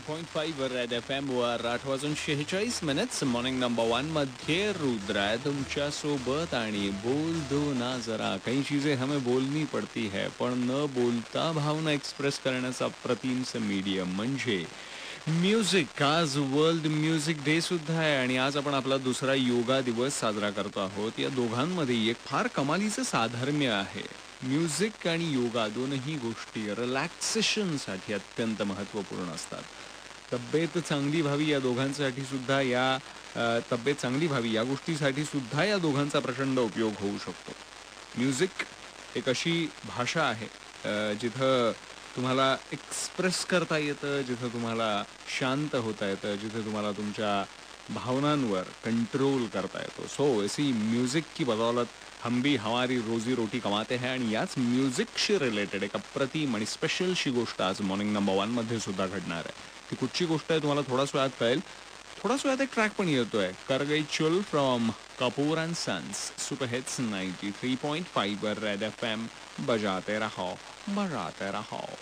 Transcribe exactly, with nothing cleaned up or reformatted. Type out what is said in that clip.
Point five वर red FM एम वर आठ वाजून शेहेचाळीस मिनिट्स मॉर्निंग नंबर वन मध्ये रुद्र आहे तुमच्या सोबत आणि बोल दो ना जरा काही चीजें हमें बोलनी पडती है पण न बोलता भावना एक्सप्रेस करण्याचा प्रतिमचं मीडियम म्हणजे म्युझिक. आज वर्ल्ड म्युझिक डे सुद्धा आहे आणि आज आपण आपला दुसरा योगा दिवस साजरा करतो आहोत. या दोघांमध्ये एक फार कमालीचं साधर्म्य आहे. म्युझिक आणि योगा दोनही गोष्टी रिलॅक्सेशनसाठी अत्यंत महत्त्वपूर्ण असतात. तब्येत चांगली व्हावी या दोघांसाठी सुद्धा या तब्येत चांगली व्हावी या गोष्टीसाठी सुद्धा या दोघांचा प्रचंड उपयोग होऊ शकतो. म्युझिक एक अशी भाषा आहे जिथं तुम्हाला एक्सप्रेस करता येतं, जिथं तुम्हाला शांत होता येतं, जिथे तुम्हाला तुमच्या भावनांवर कंट्रोल करता येतो. सो ऐसी म्युझिक की बदौलत हम भी हमारी रोजी रोटी कमाते हैं. आणि याच म्युझिकशी रिलेटेड एक अप्रतिम आणि स्पेशलशी गोष्ट आज मॉर्निंग नंबर वन मध्ये सुद्धा घडणार आहे. ती कुठची गोष्ट आहे तुम्हाला थोडाच वेळात कळेल. थोडाच वेळात एक ट्रॅक पण येतोय, Kar Gayi Chull from Kapoor and sons. Super hits ninety three point five वर रेड एफ एम बजाते रहो बजाते रहो.